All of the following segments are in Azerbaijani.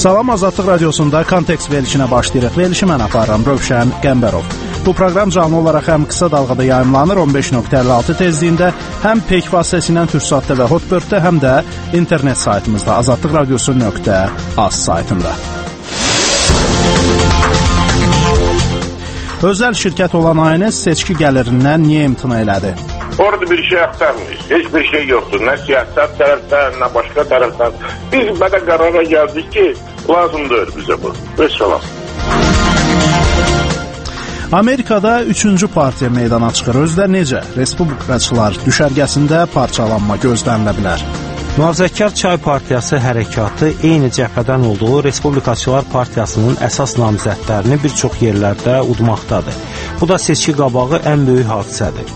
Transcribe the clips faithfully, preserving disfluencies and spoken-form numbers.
Salam, Azadlıq Radiosunda Kontekst verilişinə başlayırıq. Verilişi mən aparıram, Rövşən Qəmbərov. Bu proqram canlı olaraq həm qısa dalğada yayımlanır on beş nöqtə əlli altı tezliyində, həm peyk vasitəsilə Türksatda və Hotbirddə, həm də internet saytımızda azadlıq radiosu nöqtə az saytında. Özəl şirkət olan A N S seçki gəlirindən niyə imtina elədi? Orada bir şey aktarmıyız. Heç bir şey yoktur. Ne siyasət tərəfdən, ne başka tərəfdən. Biz belə qərara gəldik ki, lazımdır bizə bu. Vəssalam. Amerikada üçüncü partiya meydana çıxır. Özdə necə? Respublikaçılar düşərgəsində parçalanma gözlənilə bilər. Mühafizəkar Çay Partiyası hərəkatı eyni cəbhədən olduğu Respublikaçılar Partiyasının əsas namizədlərini bir çox yerlərdə udmaqdadır. Bu da seçki qabağı ən böyük hadisədir.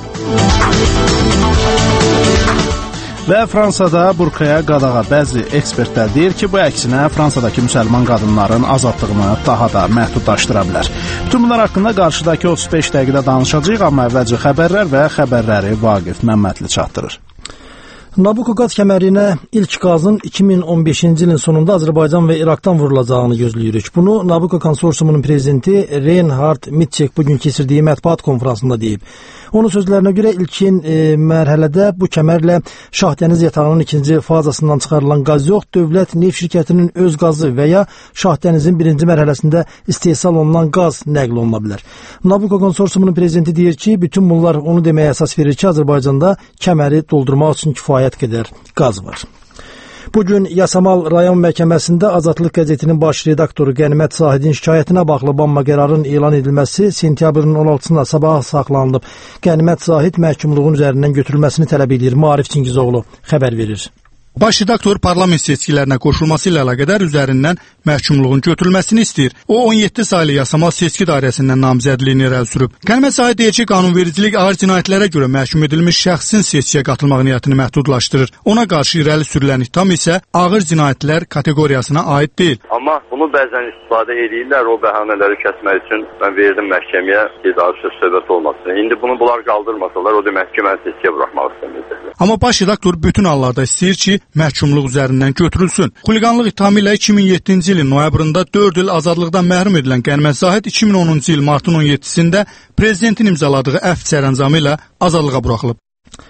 Və Fransada burkaya qadağa bəzi ekspertlər deyir ki, bu əksinə Fransadakı müsəlman qadınların azadlığını daha da məhdudlaşdıra bilər. Bütün bunlar haqqında qarşıdakı otuz beş dəqiqədə danışacağıq, amma əvvəlcə xəbərlər və xəbərləri Vaqif Məmmədli çatdırır. Nabucco qaz kəmərinə ilk qazın iki min on beşinci ilin sonunda Azərbaycan və İraqdan vurulacağını gözləyirik. Bunu Nabucco konsorsiumunun prezidenti Reinhard Mitchell bugün keçirdiyi mətbuat konferansında deyib. Onun sözlərinə görə ilkin e, mərhələdə bu kəmərlə Şahdəniz yatağının ikinci fazasından çıxarılan qaz yox, dövlət neft şirkətinin öz qazı və ya Şahdənizin birinci mərhələsində istehsal olunan qaz nəql oluna bilər. Nabucco konsorsiumunun prezidenti deyir ki, bütün bunlar onu deməyə əsas verir ki, Azərbaycanda kəməri doldurmaq üçün kifayət qədər qaz var. Bugün Yasamal rayon məhkəməsində Azadlıq qəzetinin baş redaktoru Qənimət Zahidin şikayətinə bağlı banma qərarın elan edilməsi sentyabrın on altısında sabaha saxlanılıb. Qənimət Zahid məhkumluğun üzərindən götürülməsini tələb edir. Maarif Çingizoğlu xəbər verir. Baş redaktor parlament seçkilərinə qoşulması ilə əlaqədar üzərindən məhkumluğun götürülməsini istəyir. O on yeddi saylı Yasamal seçki dairəsindən namizədliyini irəli sürüb. Qənimət Zahid deyir ki, qanunvericilik ağır cinayətlərə görə məhkum edilmiş şəxsin seçkiyə qatılmaq niyyətini məhdudlaşdırır. Ona qarşı irəli sürülən ittiham isə ağır cinayətlər kateqoriyasına aid deyil. Amma bunu bəzən istifadə edirlər, o bəhanələri kəsmək üçün mən verdim məhkəməyə ki, daha söz-söhbət olmasın. İndi bunu bunlar qaldırmasalar, o demək ki, mən seçkiyə buraxmaq istəmirlər. Amma baş redaktor bütün hallarda istəyir ki, məhkumluq üzərindən götürülsün. Xuliqanlıq ittihamı ilə iki min yeddinci ilin noyabrında dörd il azadlıqdan məhrum edilən Qənimət Zahid iki min onuncu il martın on yeddisində prezidentin imzaladığı əfv sərəncamı ilə azadlığa buraxılıb.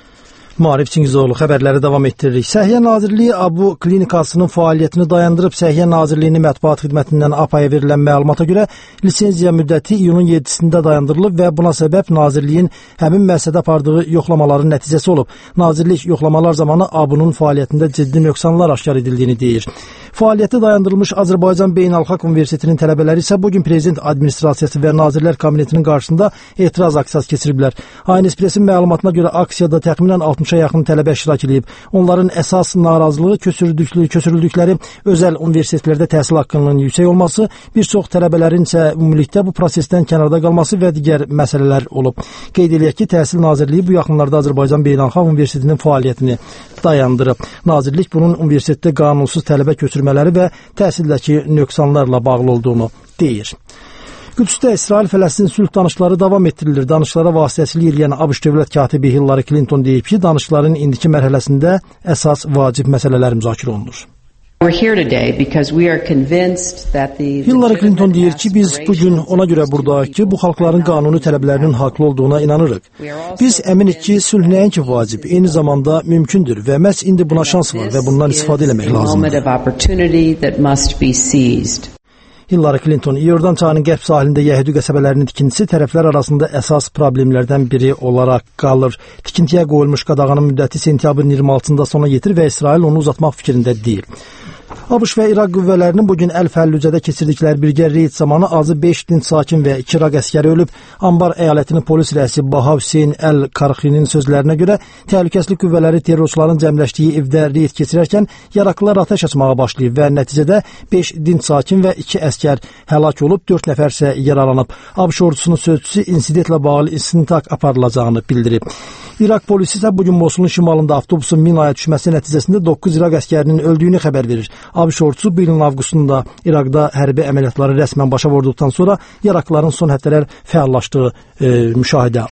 Maarif Çingizoğlu xəbərləri davam etdiririk. Səhiyyə Nazirliyi Abu klinikasının fəaliyyətini dayandırıb. Səhiyyə Nazirliyinin mətbuat xidmətindən A P A-ya verilən məlumata görə lisenziya müddəti iyunun yeddisində dayandırılıb və buna səbəb Nazirliyin həmin müəssisədə apardığı yoxlamaların nəticəsi olub. Nazirlik yoxlamalar zamanı A B U-nun fəaliyyətində ciddi nöqsanlar aşkar edildiyini deyir. Fəaliyyəti dayandırılmış Azərbaycan Beynəlxalq Universitetinin tələbələri isə bugün Prezident Administrasiyası və Nazirlər Kabinetinin qarşısında etiraz aksiyası keçiriblər. A N S Press-in məlumatına görə aksiyada təxminən altmışa yaxın tələbə iştirak edib. Onların əsas narazılığı köçürüldükləri, köçürüldükləri özəl universitetlərdə təhsil haqqının yüksək olması, bir çox tələbələrin isə ümumilikdə bu prosesdən kənarda qalması və digər məsələlər olub. Qeyd edək ki, Təhsil Nazirliyi bu yaxınlarda Azərbaycan Beynəlxalq Universitetinin fəaliyyətini dayandırıb. Nazirlik bunun universitetdə qanunsuz tələbə köçürmələri və təhsildəki nöqsanlarla bağlı olduğunu deyir. Qüdsdə İsrail-Fələstin sülh danışıqları davam etdirilir. Danışıqlara vasitəçilik edən ABŞ dövlət katibi Hillary Clinton deyib ki, danışıqların indiki mərhələsində əsas vacib məsələlər müzakirə olunur. Hillary Clinton deyir ki, biz bugün ona görə buradayıq ki, bu xalqların qanuni tələblərinin haqlı olduğuna inanırıq. Biz əminik ki, sülh nəinki vacib, eyni zamanda mümkündür və məhz indi buna şans var və bundan istifadə eləmək lazımdır. Hillary Clinton, İordan çayının qərb sahilində Yəhudi qəsəbələrinin tikintisi tərəflər arasında əsas problemlərdən biri olaraq qalır. Tikintiyə qoyulmuş qadağanın müddəti sentyabrın iyirmi altısında sona yetir və İsrail onu uzatmaq fikrində deyil. ABŞ və İraq qüvvələrinin bugün Əl-Fəllücədə keçirdikləri birgə reyd zamanı azı beş dinc sakin və iki İraq əskəri ölüb. Ambar əyalətinin polis rəisi Baha Hüseyn Əl-Karxinin sözlərinə görə təhlükəsizlik qüvvələri terrorçuların cəmləşdiyi evdə reyd keçirərkən yaraqlılar atəş açmağa başlayıb və nəticədə beş dinc sakin və iki əskər həlak olub, dörd nəfər isə yaralanıb. ABŞ ordusunun sözçüsü insidentlə bağlı istintaq aparılacağını bildirib. İraq polisi isə bugün Mosulun şimalında avtobusun minaya düşməsi nəticəsində doqquz İraq əskərinin öldüyünü xəbər verir. ABŞ ordusu bu ilin avqustunda İraqda hərbi əməliyyatları rəsmən başa vurduqdan sonra yaraqlıların son həftələr fəallaşdığı e, müşahidə